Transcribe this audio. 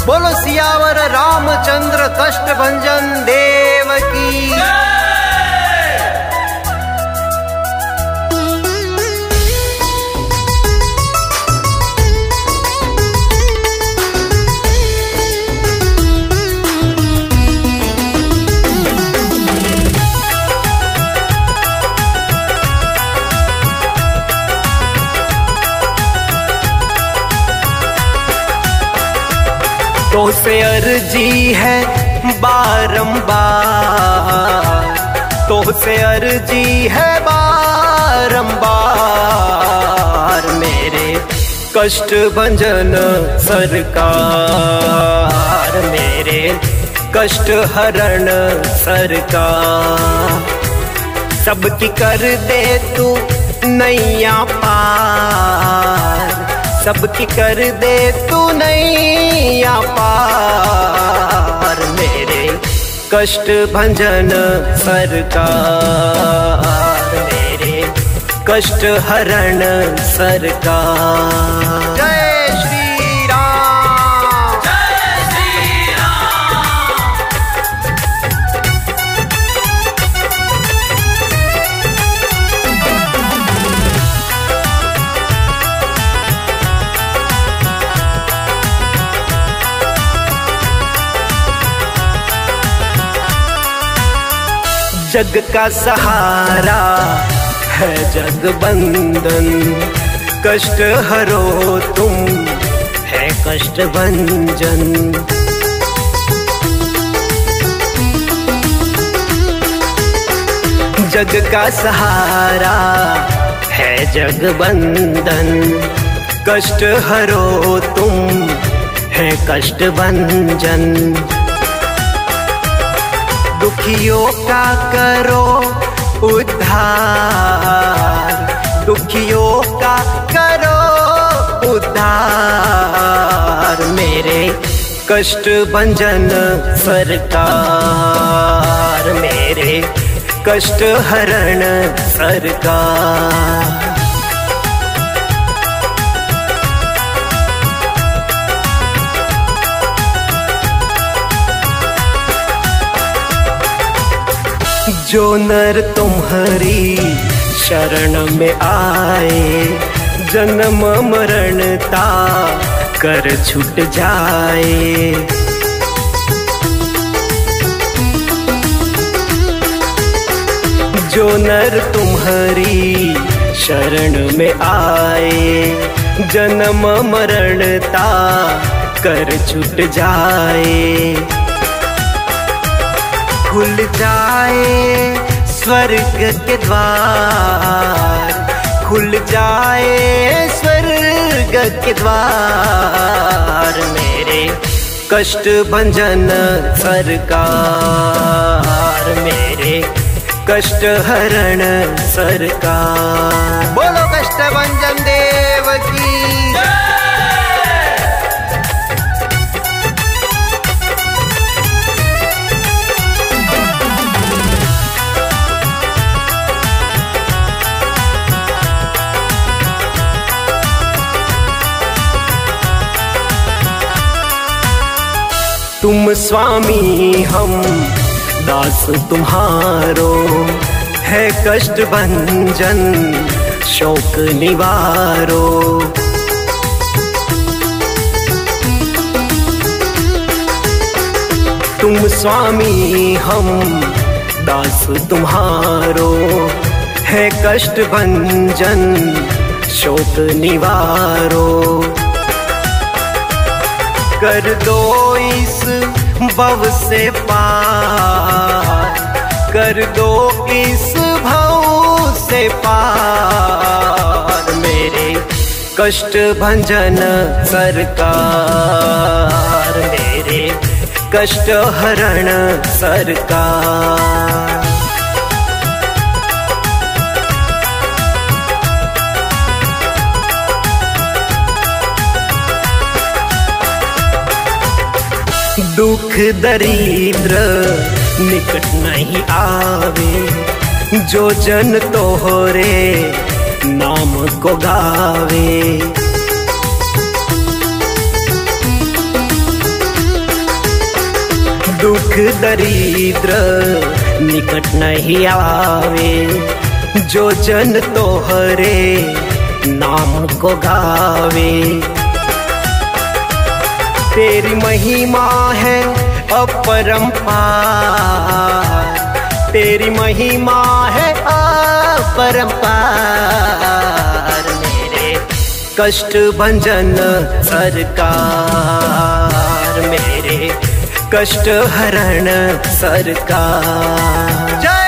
बोलो सियावर रामचंद्र कष्ट भंजन देव की। तो से अर्जी है बारंबार, तो से अर्जी है बारंबार, मेरे कष्ट भंजन सरकार, मेरे कष्ट हरण सरकार। सबकी कर दे तू नैया पार, सबकी कर दे तू नैया पार, मेरे कष्ट भंजन सरकार, मेरे कष्ट हरण सरकार। जय श्री राम, जय श्री जग का सहारा है जगबंदन, कष्ट हरो तुम है कष्ट भंजन। जग का सहारा है जगबंदन, कष्ट हरो तुम है कष्ट भंजन। दुखियों का करो उद्धार, दुखियों का करो उद्धार, मेरे कष्ट भंजन सरकार, मेरे कष्ट हरण सरकार। जो नर तुम्हारी शरण में आए, जन्म मरणता कर छूट जाए। जो नर तुम्हारी शरण में आए, जन्म मरणता कर छूट जाए। खुल जाए स्वर्ग के द्वार, खुल जाए स्वर्ग के द्वार, मेरे कष्ट भंजन सरकार, मेरे कष्ट हरण सरकार। बोलो कष्ट भंजन देव की। तुम स्वामी हम दास तुम्हारो, है कष्ट भंजन शोक निवारो। तुम स्वामी हम दास तुम्हारो, है कष्ट भंजन शोक निवारो। कर दो इस भव से पार, कर दो इस भव से पार, मेरे कष्ट भंजन सरकार, मेरे कष्ट हरण सरकार। दुख दरिद्र निकट नहीं आवे, जो जन तोहरे नाम को गावे। दुख दरिद्र निकट नहीं आवे, जो जन तोहरे नाम को गावे। तेरी महिमा है अपरंपार, तेरी महिमा है अपरंपार। मेरे कष्ट भंजन सरकार, मेरे कष्ट हरण सरकार। जय